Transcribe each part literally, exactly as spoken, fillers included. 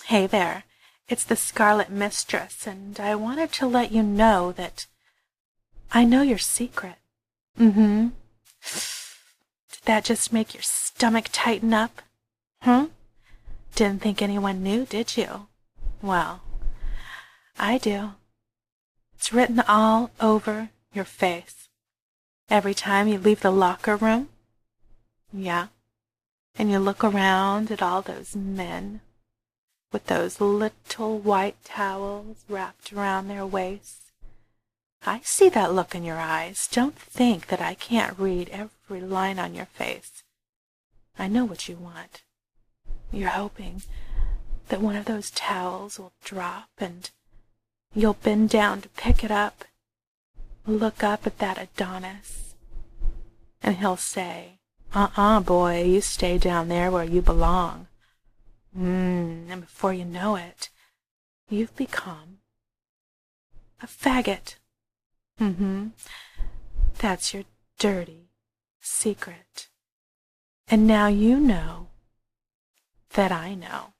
Hey there, it's the Scarlet Mistress, and I wanted to let you know that I know your secret. Mm-hmm. Did that just make your stomach tighten up? Hmm? Didn't think anyone knew, did you? Well, I do. It's written all over your face. Every time you leave the locker room. Yeah. And you look around at all those men with those little white towels wrapped around their waists. I see that look in your eyes. Don't think that I can't read every line on your face. I know what you want. You're hoping that one of those towels will drop and you'll bend down to pick it up, look up at that Adonis, and he'll say, Uh-uh, boy, you stay down there where you belong. Mm, and before you know it, you've become a faggot. Mm-hmm. That's your dirty secret. And now you know that I know.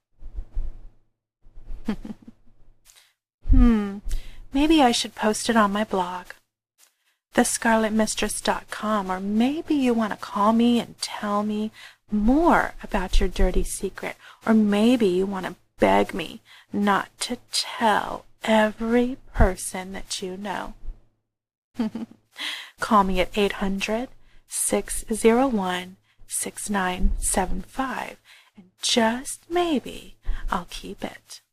hmm, maybe I should post it on my blog, the scarlet mistress dot com, or maybe you want to call me and tell me more about your dirty secret, or maybe you want to beg me not to tell every person that you know. Call me at eight hundred, six oh one, six nine seven five, and just maybe I'll keep it.